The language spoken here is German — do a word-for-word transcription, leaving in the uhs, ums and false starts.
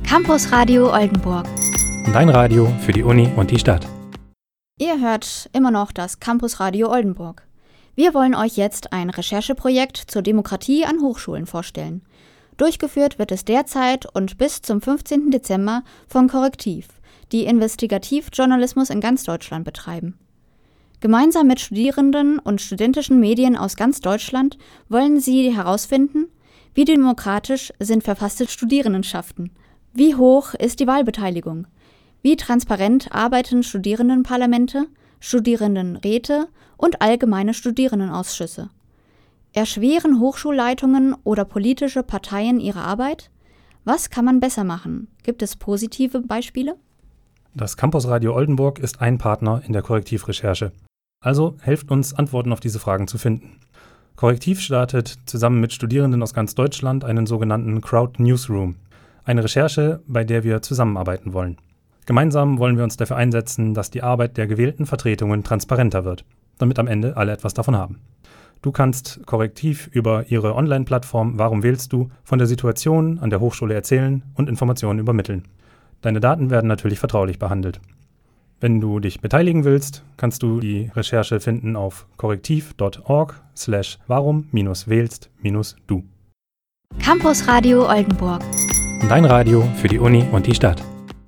Campus Radio Oldenburg. Dein Radio für die Uni und die Stadt. Ihr hört immer noch das Campus Radio Oldenburg. Wir wollen euch jetzt ein Rechercheprojekt zur Demokratie an Hochschulen vorstellen. Durchgeführt wird es derzeit und bis zum fünfzehnten Dezember von Correctiv, die Investigativjournalismus in ganz Deutschland betreiben. Gemeinsam mit Studierenden und studentischen Medien aus ganz Deutschland wollen sie herausfinden, wie demokratisch sind verfasste Studierendenschaften, wie hoch ist die Wahlbeteiligung, wie transparent arbeiten Studierendenparlamente, Studierendenräte und allgemeine Studierendenausschüsse. Erschweren Hochschulleitungen oder politische Parteien ihre Arbeit? Was kann man besser machen? Gibt es positive Beispiele? Das Campus Radio Oldenburg ist ein Partner in der Correctiv-Recherche. Also helft uns, Antworten auf diese Fragen zu finden. Correctiv startet zusammen mit Studierenden aus ganz Deutschland einen sogenannten Crowd Newsroom, eine Recherche, bei der wir zusammenarbeiten wollen. Gemeinsam wollen wir uns dafür einsetzen, dass die Arbeit der gewählten Vertretungen transparenter wird, damit am Ende alle etwas davon haben. Du kannst Correctiv über ihre Online-Plattform Warum wählst du von der Situation an der Hochschule erzählen und Informationen übermitteln. Deine Daten werden natürlich vertraulich behandelt. Wenn du dich beteiligen willst, kannst du die Recherche finden auf correctiv punkt org slash warum wählst du. Campus Radio Oldenburg. Dein Radio für die Uni und die Stadt.